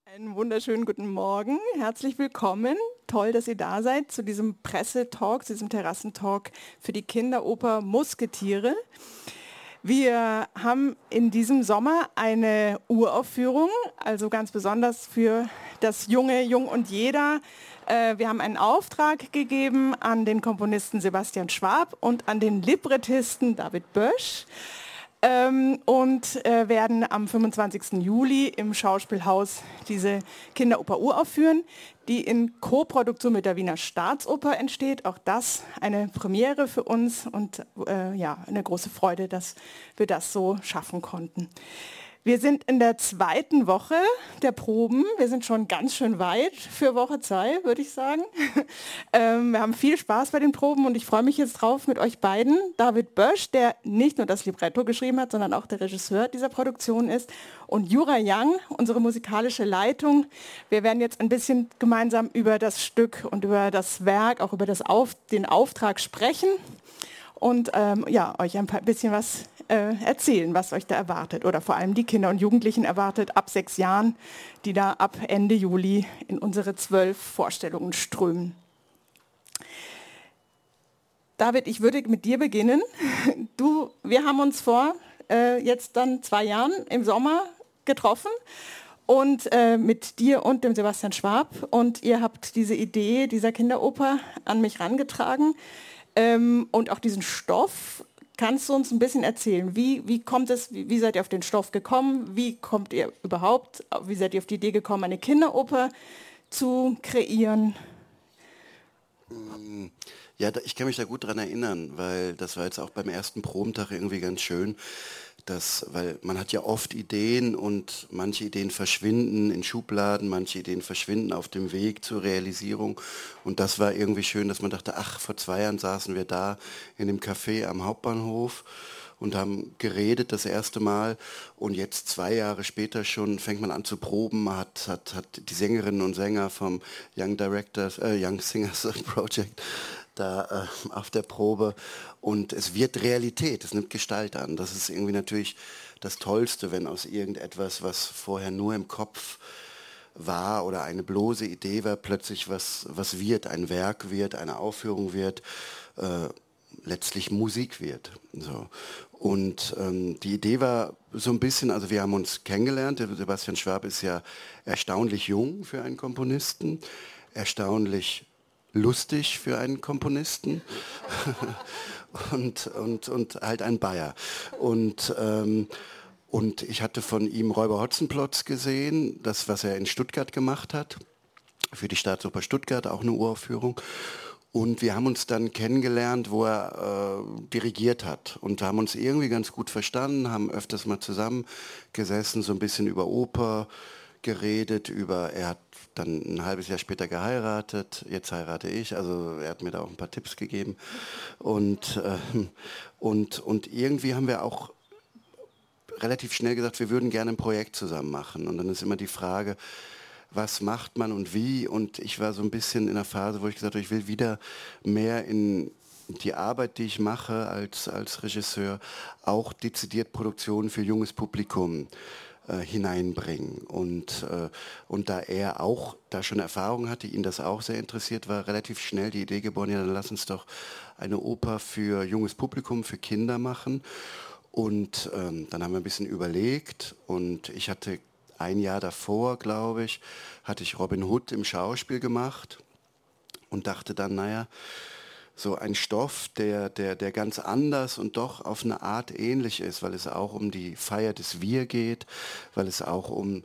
Einen wunderschönen guten Morgen. Herzlich willkommen. Toll, dass ihr da seid zu diesem Pressetalk, zu diesem Terrassentalk für die Kinderoper Musketiere. Wir haben in diesem Sommer eine Uraufführung, also ganz besonders für das junge Jung und Jeder. Wir haben einen Auftrag gegeben an den Komponisten Sebastian Schwab und an den Librettisten David Bösch. Werden am 25. Juli im Schauspielhaus diese Kinderoper uraufführen, die in Koproduktion mit der Wiener Staatsoper entsteht. Auch das eine Premiere für uns und eine große Freude, dass wir das so schaffen konnten. Wir sind in der zweiten Woche der Proben. Wir sind schon ganz schön weit für Woche 2, würde ich sagen. Wir haben viel Spaß bei den Proben und ich freue mich jetzt drauf mit euch beiden. David Bösch, der nicht nur das Libretto geschrieben hat, sondern auch der Regisseur dieser Produktion ist. Und Jura Young, unsere musikalische Leitung. Wir werden jetzt ein bisschen gemeinsam über das Stück und über das Werk, auch über den Auftrag sprechen. Und euch ein bisschen was erzählen, was euch da erwartet. Oder vor allem die Kinder und Jugendlichen erwartet ab 6 Jahren, die da ab Ende Juli in unsere 12 Vorstellungen strömen. David, ich würde mit dir beginnen. Wir haben uns vor jetzt dann 2 Jahren im Sommer getroffen und mit dir und dem Sebastian Schwab. Und ihr habt diese Idee dieser Kinderoper an mich herangetragen. Und auch diesen Stoff, kannst du uns ein bisschen erzählen? Wie kommt es, wie seid ihr auf den Stoff gekommen? Wie seid ihr auf die Idee gekommen, eine Kinderoper zu kreieren? Ja, ich kann mich da gut dran erinnern, weil das war jetzt auch beim ersten Probentag irgendwie ganz schön, weil man hat ja oft Ideen und manche Ideen verschwinden in Schubladen, manche Ideen verschwinden auf dem Weg zur Realisierung. Und das war irgendwie schön, dass man dachte, ach, vor 2 Jahren saßen wir da in dem Café am Hauptbahnhof und haben geredet das erste Mal und jetzt 2 Jahre später schon fängt man an zu proben, man hat die Sängerinnen und Sänger vom Young Singers Project da auf der Probe und es wird Realität, es nimmt Gestalt an. Das ist irgendwie natürlich das Tollste, wenn aus irgendetwas, was vorher nur im Kopf war oder eine bloße Idee war, plötzlich was wird, ein Werk wird, eine Aufführung wird, letztlich Musik wird. So. Und die Idee war so ein bisschen, also wir haben uns kennengelernt, der Sebastian Schwab ist ja erstaunlich jung für einen Komponisten, erstaunlich lustig für einen Komponisten und halt ein Bayer. Und ich hatte von ihm Räuber Hotzenplotz gesehen, das, was er in Stuttgart gemacht hat, für die Staatsoper Stuttgart, auch eine Uraufführung. Und wir haben uns dann kennengelernt, wo er dirigiert hat und haben uns irgendwie ganz gut verstanden, haben öfters mal zusammengesessen, so ein bisschen über Oper geredet, er hat dann ein halbes Jahr später geheiratet, jetzt heirate ich, also er hat mir da auch ein paar Tipps gegeben und irgendwie haben wir auch relativ schnell gesagt, wir würden gerne ein Projekt zusammen machen und dann ist immer die Frage, was macht man und wie, und ich war so ein bisschen in der Phase, wo ich gesagt habe, ich will wieder mehr in die Arbeit, die ich mache als Regisseur, auch dezidiert Produktionen für junges Publikum hineinbringen. Und da er auch da schon Erfahrung hatte, ihn das auch sehr interessiert, war relativ schnell die Idee geboren, ja, dann lass uns doch eine Oper für junges Publikum, für Kinder machen. Und dann haben wir ein bisschen überlegt und ich hatte 1 Jahr davor, glaube ich, hatte ich Robin Hood im Schauspiel gemacht und dachte dann, naja, so ein Stoff, der ganz anders und doch auf eine Art ähnlich ist, weil es auch um die Feier des Wir geht, weil es auch um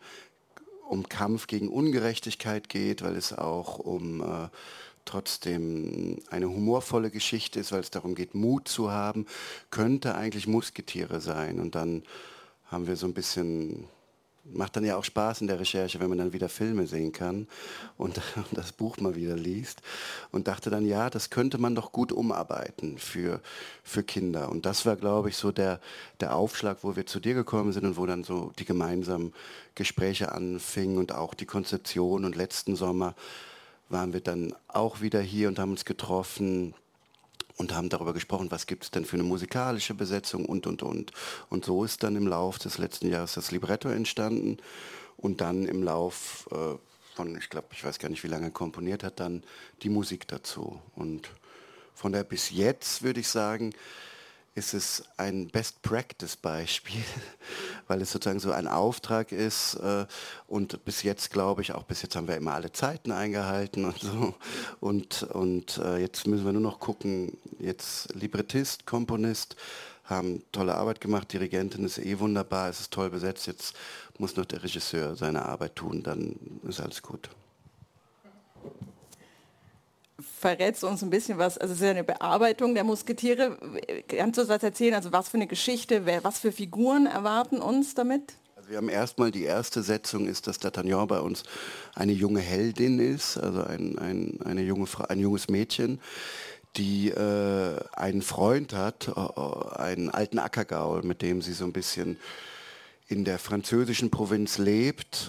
Kampf gegen Ungerechtigkeit geht, weil es auch um trotzdem eine humorvolle Geschichte ist, weil es darum geht, Mut zu haben, könnte eigentlich Musketiere sein. Und dann haben wir so ein bisschen... Macht dann ja auch Spaß in der Recherche, wenn man dann wieder Filme sehen kann und das Buch mal wieder liest. Und dachte dann, ja, das könnte man doch gut umarbeiten für Kinder. Und das war, glaube ich, so der Aufschlag, wo wir zu dir gekommen sind und wo dann so die gemeinsamen Gespräche anfingen und auch die Konzeption. Und letzten Sommer waren wir dann auch wieder hier und haben uns getroffen und haben darüber gesprochen, was gibt es denn für eine musikalische Besetzung und. Und so ist dann im Laufe des letzten Jahres das Libretto entstanden und dann im Lauf von, ich glaube, ich weiß gar nicht, wie lange er komponiert hat, dann die Musik dazu. Und von daher bis jetzt würde ich sagen, ist es ein Best-Practice-Beispiel, weil es sozusagen so ein Auftrag ist und bis jetzt glaube ich, auch bis jetzt haben wir immer alle Zeiten eingehalten und so und jetzt müssen wir nur noch gucken, jetzt Librettist, Komponist, haben tolle Arbeit gemacht, Dirigentin ist eh wunderbar, es ist toll besetzt, jetzt muss noch der Regisseur seine Arbeit tun, dann ist alles gut. Verrätst du uns ein bisschen was, also es ist ja eine Bearbeitung der Musketiere, kannst du uns was erzählen, also was für eine Geschichte, was für Figuren erwarten uns damit? Also wir haben erstmal, die erste Setzung ist, dass D'Artagnan bei uns eine junge Heldin ist, also eine junge Frau, ein junges Mädchen, die einen Freund hat, einen alten Ackergaul, mit dem sie so ein bisschen in der französischen Provinz lebt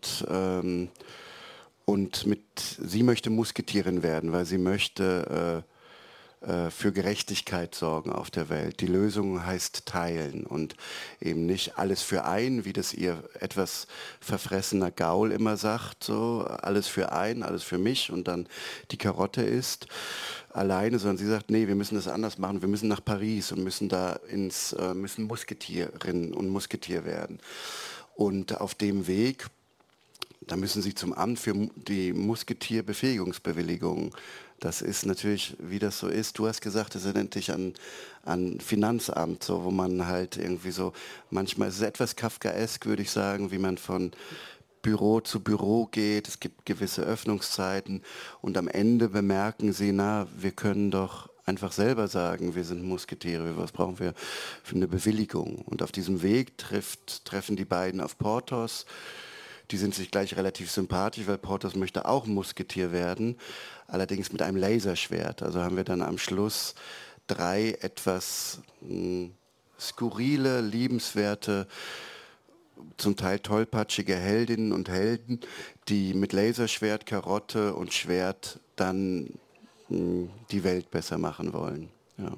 und sie möchte Musketierin werden, weil sie möchte für Gerechtigkeit sorgen auf der Welt. Die Lösung heißt teilen und eben nicht alles für ein, wie das ihr etwas verfressener Gaul immer sagt, so alles für ein, alles für mich und dann die Karotte isst alleine, sondern sie sagt, nee, wir müssen das anders machen, wir müssen nach Paris und müssen müssen Musketierin und Musketier werden. Und auf dem Weg, da müssen sie zum Amt für die Musketierbefähigungsbewilligung. Das ist natürlich, wie das so ist. Du hast gesagt, das erinnert dich an Finanzamt, so, wo man halt irgendwie so, manchmal ist es etwas kafkaesk, würde ich sagen, wie man von Büro zu Büro geht. Es gibt gewisse Öffnungszeiten und am Ende bemerken sie, na, wir können doch einfach selber sagen, wir sind Musketiere, was brauchen wir für eine Bewilligung? Und auf diesem Weg treffen die beiden auf Porthos. Die sind sich gleich relativ sympathisch, weil Porthos möchte auch Musketier werden, allerdings mit einem Laserschwert. Also haben wir dann am Schluss 3 etwas skurrile, liebenswerte, zum Teil tollpatschige Heldinnen und Helden, die mit Laserschwert, Karotte und Schwert dann die Welt besser machen wollen. Ja.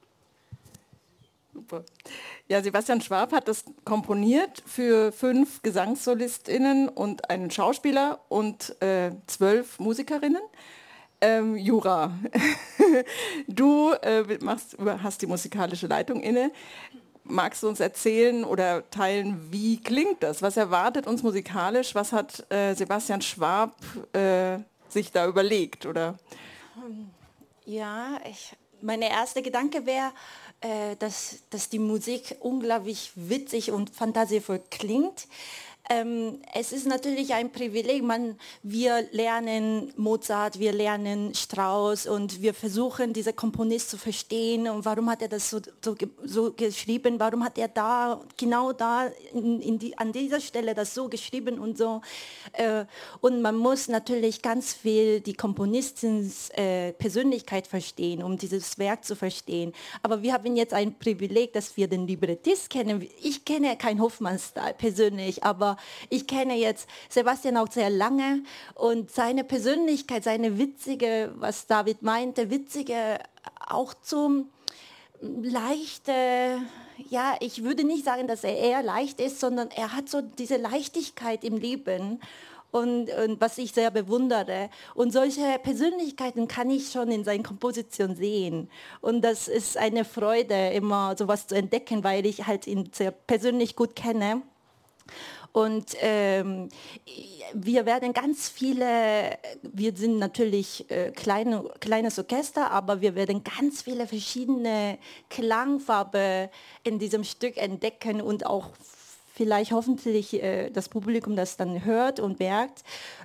Super. Ja, Sebastian Schwab hat das komponiert für 5 GesangssolistInnen und einen Schauspieler und 12 Musikerinnen. Jura, du hast die musikalische Leitung inne. Magst du uns erzählen oder teilen, wie klingt das? Was erwartet uns musikalisch? Was hat Sebastian Schwab sich da überlegt? Oder? Ja, mein erster Gedanke wäre, dass die Musik unglaublich witzig und fantasievoll klingt. Es ist natürlich ein Privileg, wir lernen Mozart, wir lernen Strauss und wir versuchen, diese Komponist zu verstehen und warum hat er das so geschrieben, warum hat er genau da an dieser Stelle das so geschrieben und so. Und man muss natürlich ganz viel die Komponistens Persönlichkeit verstehen, um dieses Werk zu verstehen. Aber wir haben jetzt ein Privileg, dass wir den Librettist kennen. Ich kenne keinen Hofmannsthal persönlich, aber ich kenne jetzt Sebastian auch sehr lange und seine Persönlichkeit, seine witzige, was David meinte, witzige, auch zum leichte, ja, ich würde nicht sagen, dass er eher leicht ist, sondern er hat so diese Leichtigkeit im Leben. Und was ich sehr bewundere. Und solche Persönlichkeiten kann ich schon in seinen Kompositionen sehen. Und das ist eine Freude, immer sowas zu entdecken, weil ich halt ihn sehr persönlich gut kenne. Und wir werden wir sind natürlich kleines Orchester, aber wir werden ganz viele verschiedene Klangfarben in diesem Stück entdecken und auch vielleicht hoffentlich das Publikum das dann hört und merkt.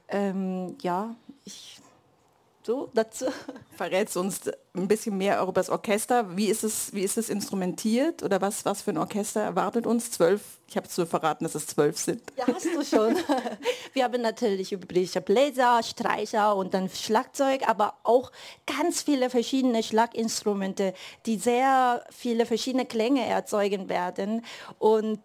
So dazu. Verrätst du uns ein bisschen mehr über das Orchester? Wie ist es instrumentiert oder was für ein Orchester erwartet uns? 12, ich habe es so verraten, dass es 12 sind. Ja, hast du schon. Wir haben natürlich übliche Bläser, Streicher und dann Schlagzeug, aber auch ganz viele verschiedene Schlaginstrumente, die sehr viele verschiedene Klänge erzeugen werden. Und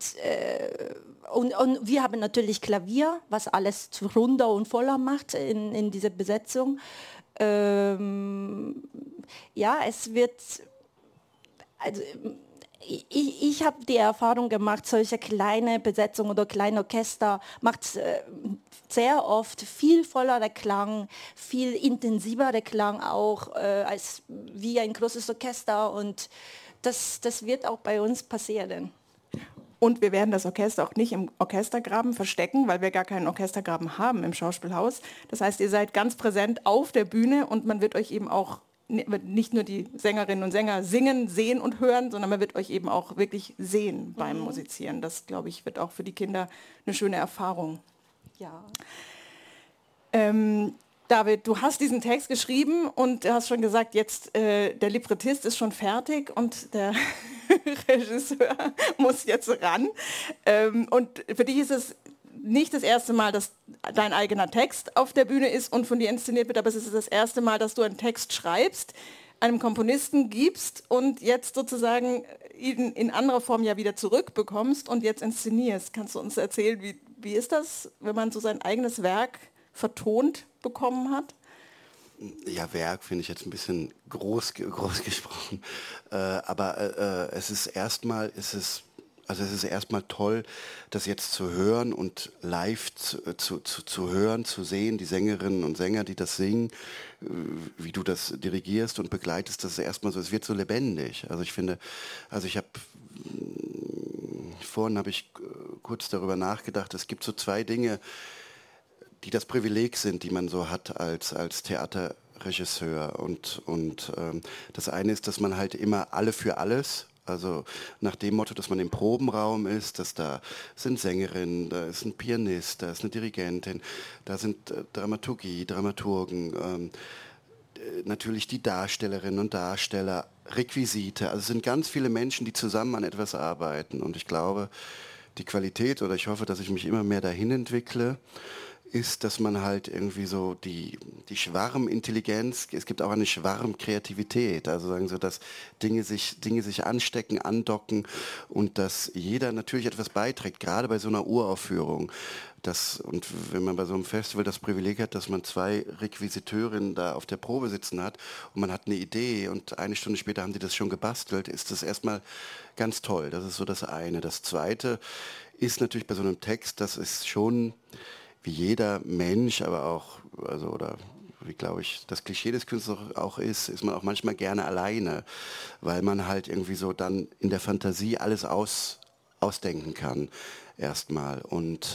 wir haben natürlich Klavier, was alles runder und voller macht in dieser Besetzung. Es wird, also ich habe die Erfahrung gemacht, solche kleine Besetzungen oder kleine Orchester macht sehr oft viel vollerer Klang, viel intensiverer Klang auch als wie ein großes Orchester, und das wird auch bei uns passieren. Und wir werden das Orchester auch nicht im Orchestergraben verstecken, weil wir gar keinen Orchestergraben haben im Schauspielhaus. Das heißt, ihr seid ganz präsent auf der Bühne und man wird euch eben auch nicht nur die Sängerinnen und Sänger singen, sehen und hören, sondern man wird euch eben auch wirklich sehen beim Musizieren. Das, glaube ich, wird auch für die Kinder eine schöne Erfahrung. Ja. David, du hast diesen Text geschrieben und du hast schon gesagt, jetzt der Librettist ist schon fertig und der Regisseur muss jetzt ran. Und für dich ist es nicht das erste Mal, dass dein eigener Text auf der Bühne ist und von dir inszeniert wird, aber es ist das erste Mal, dass du einen Text schreibst, einem Komponisten gibst und jetzt sozusagen ihn in anderer Form ja wieder zurückbekommst und jetzt inszenierst. Kannst du uns erzählen, wie ist das, wenn man so sein eigenes Werk vertont bekommen hat? Ja, Werk finde ich jetzt ein bisschen groß gesprochen, aber es ist erstmal toll, das jetzt zu hören und live zu hören, zu sehen, die Sängerinnen und Sänger, die das singen, wie du das dirigierst und begleitest, das ist erstmal so, es wird so lebendig. Also ich finde, vorhin habe ich kurz darüber nachgedacht, es gibt so zwei Dinge, die das Privileg sind, die man so hat als Theaterregisseur. Und das eine ist, dass man halt immer alle für alles, also nach dem Motto, dass man im Probenraum ist, dass da sind Sängerinnen, da ist ein Pianist, da ist eine Dirigentin, da sind Dramaturgen, natürlich die Darstellerinnen und Darsteller, Requisite. Also es sind ganz viele Menschen, die zusammen an etwas arbeiten. Und ich glaube, die Qualität, oder ich hoffe, dass ich mich immer mehr dahin entwickle, ist, dass man halt irgendwie so die Schwarmintelligenz, es gibt auch eine Schwarmkreativität, also sagen so, dass Dinge sich anstecken, andocken und dass jeder natürlich etwas beiträgt, gerade bei so einer Uraufführung. Und wenn man bei so einem Festival das Privileg hat, dass man zwei Requisiteurinnen da auf der Probe sitzen hat und man hat eine Idee und eine Stunde später haben die das schon gebastelt, ist das erstmal ganz toll. Das ist so das eine. Das zweite ist natürlich bei so einem Text, das ist schon wie jeder Mensch, aber auch, also oder wie glaube ich, das Klischee des Künstlers auch ist man auch manchmal gerne alleine, weil man halt irgendwie so dann in der Fantasie alles ausdenken kann erstmal. Und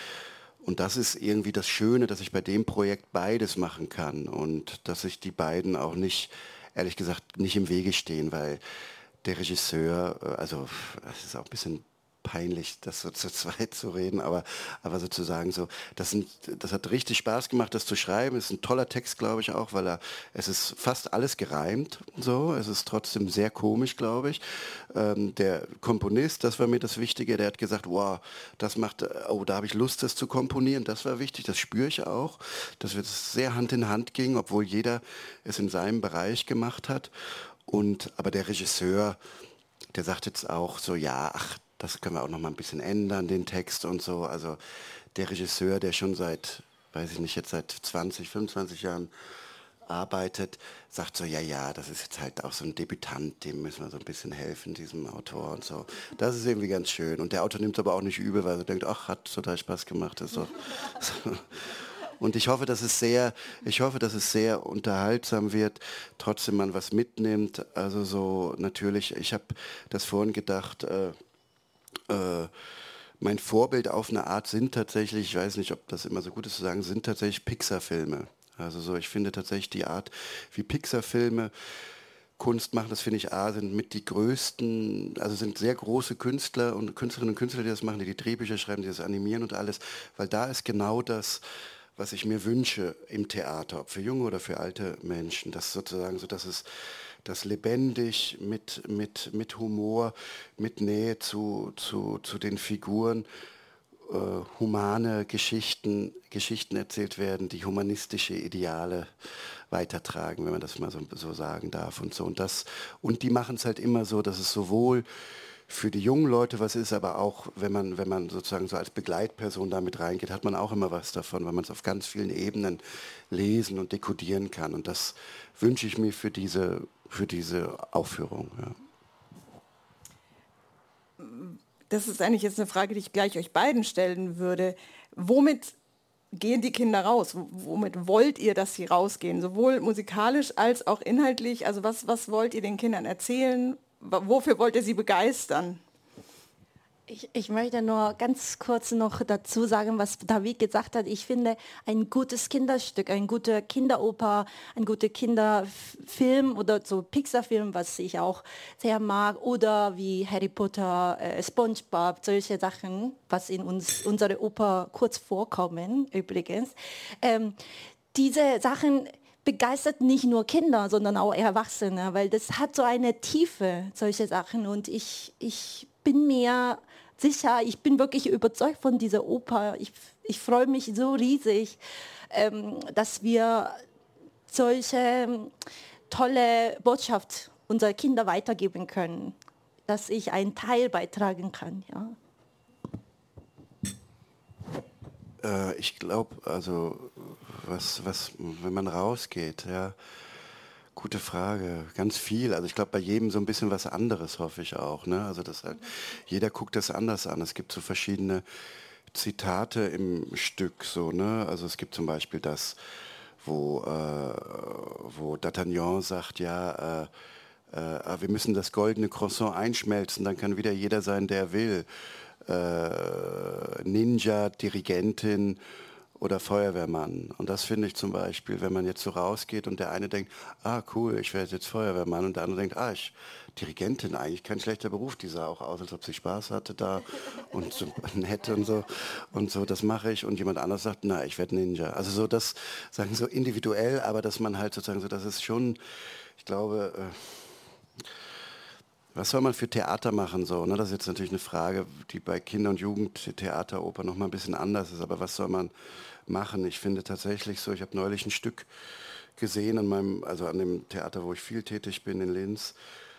das ist irgendwie das Schöne, dass ich bei dem Projekt beides machen kann und dass sich die beiden auch nicht, ehrlich gesagt, nicht im Wege stehen, weil der Regisseur, also es ist auch ein bisschen peinlich, das so zu zweit zu reden, aber sozusagen so, das hat richtig Spaß gemacht, das zu schreiben. Es ist ein toller Text, glaube ich auch, weil es ist fast alles gereimt, so. Es ist trotzdem sehr komisch, glaube ich. Der Komponist, das war mir das Wichtige, der hat gesagt, wow, da habe ich Lust, das zu komponieren. Das war wichtig, das spüre ich auch, dass wir das sehr Hand in Hand ging, obwohl jeder es in seinem Bereich gemacht hat. Aber der Regisseur, der sagt jetzt auch so, ja, ach, das können wir auch noch mal ein bisschen ändern, den Text und so. Also der Regisseur, der schon seit 20, 25 Jahren arbeitet, sagt so, ja, das ist jetzt halt auch so ein Debütant, dem müssen wir so ein bisschen helfen, diesem Autor und so. Das ist irgendwie ganz schön. Und der Autor nimmt es aber auch nicht übel, weil er denkt, ach, hat total Spaß gemacht. Das ist doch so. Und ich hoffe, dass es sehr unterhaltsam wird, trotzdem man was mitnimmt. Also so natürlich, ich habe das vorhin gedacht, mein Vorbild auf eine Art sind tatsächlich, ich weiß nicht, ob das immer so gut ist zu sagen, sind tatsächlich Pixar-Filme. Also so, ich finde tatsächlich die Art, wie Pixar-Filme Kunst machen, das finde ich sind mit die größten, also sind sehr große Künstler und Künstlerinnen und Künstler, die das machen, die Drehbücher schreiben, die das animieren und alles, weil da ist genau das, was ich mir wünsche im Theater, ob für junge oder für alte Menschen, das sozusagen so, dass es das lebendig mit Humor, mit Nähe zu den Figuren, humane Geschichten erzählt werden, die humanistische Ideale weitertragen, wenn man das mal so sagen darf und so. Und die machen es halt immer so, dass es sowohl für die jungen Leute was ist, aber auch, wenn man sozusagen so als Begleitperson damit reingeht, hat man auch immer was davon, weil man es auf ganz vielen Ebenen lesen und dekodieren kann. Und das wünsche ich mir für diese Aufführung. Ja. das ist eigentlich jetzt eine Frage, die ich gleich euch beiden stellen würde. Womit gehen die Kinder raus? Womit wollt ihr, dass sie rausgehen? Sowohl musikalisch als auch inhaltlich. Also was wollt ihr den Kindern erzählen? Wofür wollt ihr sie begeistern? Ich möchte nur ganz kurz noch dazu sagen, was David gesagt hat. Ich finde, ein gutes Kinderstück, ein guter Kinderoper, ein guter Kinderfilm oder so Pixar-Film, was ich auch sehr mag, oder wie Harry Potter, SpongeBob, solche Sachen, was in unsere Oper kurz vorkommen, übrigens. Diese Sachen begeistert nicht nur Kinder, sondern auch Erwachsene, weil das hat so eine Tiefe, solche Sachen. Und ich bin mir sicher, ich bin wirklich überzeugt von dieser Oper. Ich freue mich so riesig, dass wir solche tolle Botschaft unserer Kinder weitergeben können, dass ich einen Teil beitragen kann. Ja. Ich glaube, also wenn man rausgeht, ja, gute Frage, ganz viel. Also ich glaube, bei jedem so ein bisschen was anderes, hoffe ich auch. Ne? Also das halt, jeder guckt das anders an. Es gibt so verschiedene Zitate im Stück, so, ne? Also es gibt zum Beispiel das, wo D'Artagnan sagt, ja, wir müssen das goldene Croissant einschmelzen, dann kann wieder jeder sein, der will. Ninja, Dirigentin oder Feuerwehrmann. Und das finde ich zum Beispiel, wenn man jetzt so rausgeht und der eine denkt, ah cool, ich werde jetzt Feuerwehrmann, und der andere denkt, Dirigentin, eigentlich kein schlechter Beruf, die sah auch aus, als ob sie Spaß hatte da und so nett und so, das mache ich. Und jemand anderes sagt, na, ich werde Ninja. Also so das, sagen so individuell, aber dass man halt sozusagen so, das ist schon, ich glaube, was soll man für Theater machen so? Ne? Das ist jetzt natürlich eine Frage, die bei Kinder- und Jugendtheateroper noch mal ein bisschen anders ist. Aber was soll man machen? Ich finde tatsächlich so, ich habe neulich ein Stück gesehen an dem Theater, wo ich viel tätig bin in Linz,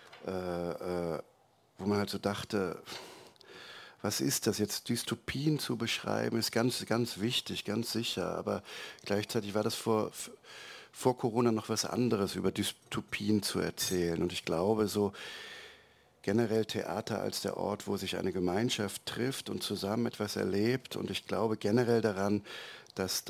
wo man halt so dachte, was ist das jetzt? Dystopien zu beschreiben, ist ganz, ganz wichtig, ganz sicher. Aber gleichzeitig war das vor Corona noch was anderes, über Dystopien zu erzählen. Und ich glaube so, generell Theater als der Ort, wo sich eine Gemeinschaft trifft und zusammen etwas erlebt. Und ich glaube generell daran, dass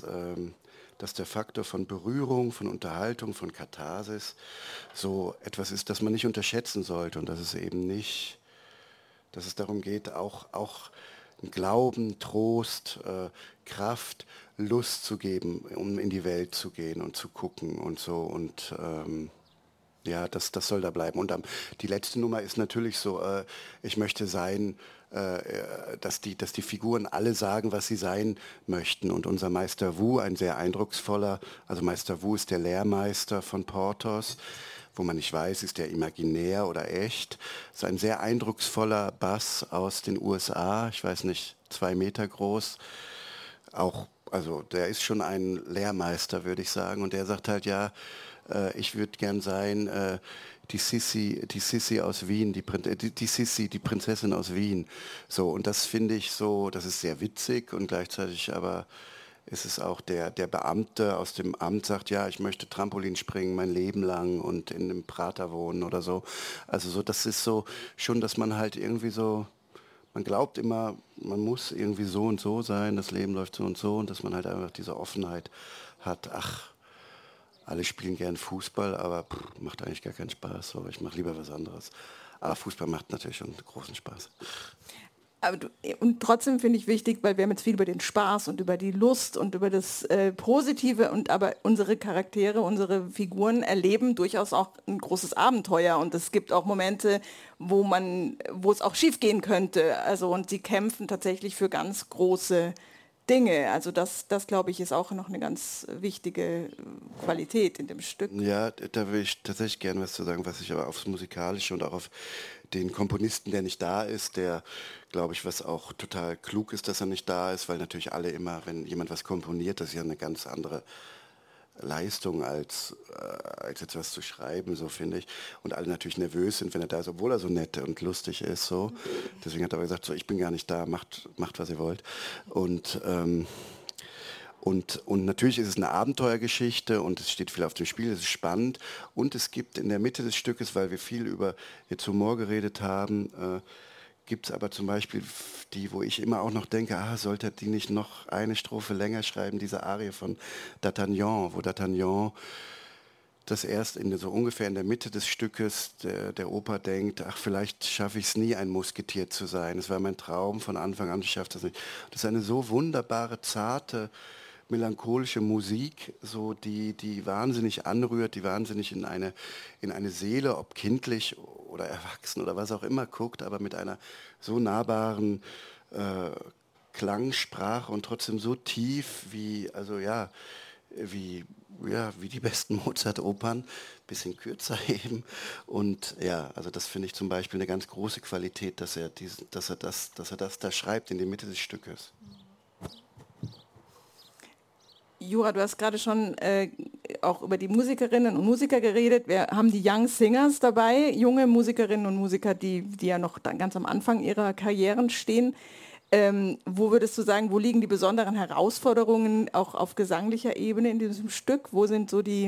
der Faktor von Berührung, von Unterhaltung, von Katharsis so etwas ist, das man nicht unterschätzen sollte. Und dass es eben nicht, dass es darum geht, auch Glauben, Trost, Kraft, Lust zu geben, um in die Welt zu gehen und zu gucken und so. Und ja, das soll da bleiben. Und die letzte Nummer ist natürlich so, ich möchte sein, dass die Figuren alle sagen, was sie sein möchten. Und unser Meister Wu, ein sehr eindrucksvoller, also Meister Wu ist der Lehrmeister von Porthos, wo man nicht weiß, ist der imaginär oder echt. Das ist ein sehr eindrucksvoller Bass aus den USA, ich weiß nicht, 2 Meter groß. Auch, also der ist schon ein Lehrmeister, würde ich sagen. Und der sagt halt, ja, ich würde gern sein, die Sissi aus Wien, die Sissi, die Prinzessin aus Wien. So, und das finde ich so, das ist sehr witzig und gleichzeitig aber ist es auch der Beamte aus dem Amt sagt, ja, ich möchte Trampolin springen mein Leben lang und in einem Prater wohnen oder so. Also so, das ist so schon, dass man halt irgendwie so, man glaubt immer, man muss irgendwie so und so sein, das Leben läuft so und dass man halt einfach diese Offenheit hat, alle spielen gern Fußball, aber macht eigentlich gar keinen Spaß. So. Ich mache lieber was anderes. Aber Fußball macht natürlich schon großen Spaß. Und trotzdem finde ich wichtig, weil wir haben jetzt viel über den Spaß und über die Lust und über das Positive, und aber unsere Charaktere, unsere Figuren erleben durchaus auch ein großes Abenteuer, und es gibt auch Momente, wo es auch schief gehen könnte. Also, und sie kämpfen tatsächlich für ganz große Dinge. Also das glaube ich, ist auch noch eine ganz wichtige Qualität in dem Stück. Ja, da will ich tatsächlich gerne was zu sagen, was ich aber aufs Musikalische und auch auf den Komponisten, der nicht da ist, der, glaube ich, was auch total klug ist, dass er nicht da ist, weil natürlich alle immer, wenn jemand was komponiert, das ist ja eine ganz andere Leistung als jetzt was zu schreiben, so finde ich. Und alle natürlich nervös sind, wenn er da ist, obwohl er so nett und lustig ist. So. Deswegen hat er aber gesagt, so, ich bin gar nicht da, macht was ihr wollt. Und natürlich ist es eine Abenteuergeschichte und es steht viel auf dem Spiel, es ist spannend. Und es gibt in der Mitte des Stückes, weil wir viel über jetzt Humor geredet haben, gibt es aber zum Beispiel die, wo ich immer auch noch denke, sollte die nicht noch eine Strophe länger schreiben, diese Arie von D'Artagnan, wo D'Artagnan das erst so ungefähr in der Mitte des Stückes der Oper denkt, vielleicht schaffe ich es nie, ein Musketier zu sein. Es war mein Traum von Anfang an, ich schaffe das nicht. Das ist eine so wunderbare, zarte, melancholische Musik, so die wahnsinnig anrührt, die wahnsinnig in eine Seele, ob kindlich oder erwachsen oder was auch immer guckt, aber mit einer so nahbaren Klangsprache und trotzdem so tief wie die besten Mozart-Opern, bisschen kürzer eben. Und ja, also das finde ich zum Beispiel eine ganz große Qualität, dass er das da schreibt in die Mitte des Stückes. Jura, du hast gerade schon auch über die Musikerinnen und Musiker geredet. Wir haben die Young Singers dabei, junge Musikerinnen und Musiker, die ja noch dann ganz am Anfang ihrer Karrieren stehen. Wo würdest du sagen, wo liegen die besonderen Herausforderungen auch auf gesanglicher Ebene in diesem Stück? Wo sind so die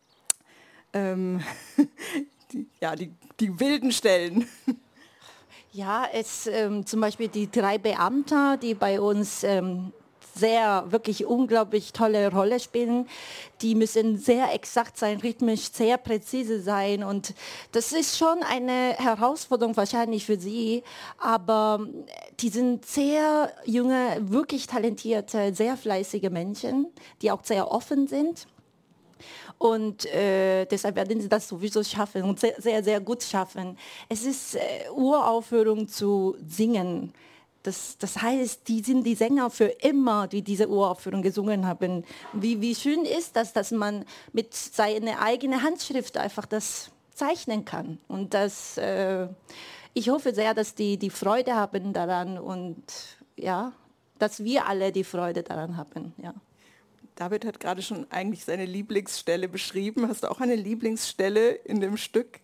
wilden Stellen? Ja, zum Beispiel die 3 Beamter, die bei uns wirklich unglaublich tolle Rolle spielen. Die müssen sehr exakt sein, rhythmisch sehr präzise sein und das ist schon eine Herausforderung wahrscheinlich für sie, aber die sind sehr junge, wirklich talentierte, sehr fleißige Menschen, die auch sehr offen sind. Und deshalb werden sie das sowieso schaffen und sehr, sehr, sehr gut schaffen. Es ist Uraufführung zu singen. Das heißt, die sind die Sänger für immer, die diese Uraufführung gesungen haben. Wie schön ist das, dass man mit seiner eigenen Handschrift einfach das zeichnen kann. Und ich hoffe sehr, dass die Freude haben daran und ja, dass wir alle die Freude daran haben. Ja. David hat gerade schon eigentlich seine Lieblingsstelle beschrieben. Hast du auch eine Lieblingsstelle in dem Stück?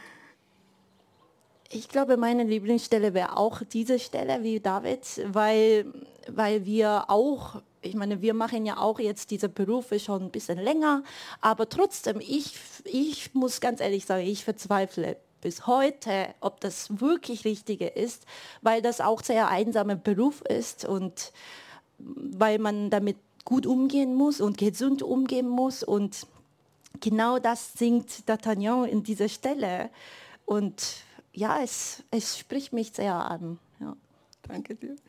Ich glaube, meine Lieblingsstelle wäre auch diese Stelle wie David, weil wir auch, ich meine, wir machen ja auch jetzt diese Berufe schon ein bisschen länger, aber trotzdem, ich muss ganz ehrlich sagen, ich verzweifle bis heute, ob das wirklich Richtige ist, weil das auch sehr einsamer Beruf ist und weil man damit gut umgehen muss und gesund umgehen muss und genau das singt D'Artagnan in dieser Stelle und ja, es spricht mich sehr an. Ja. Danke dir.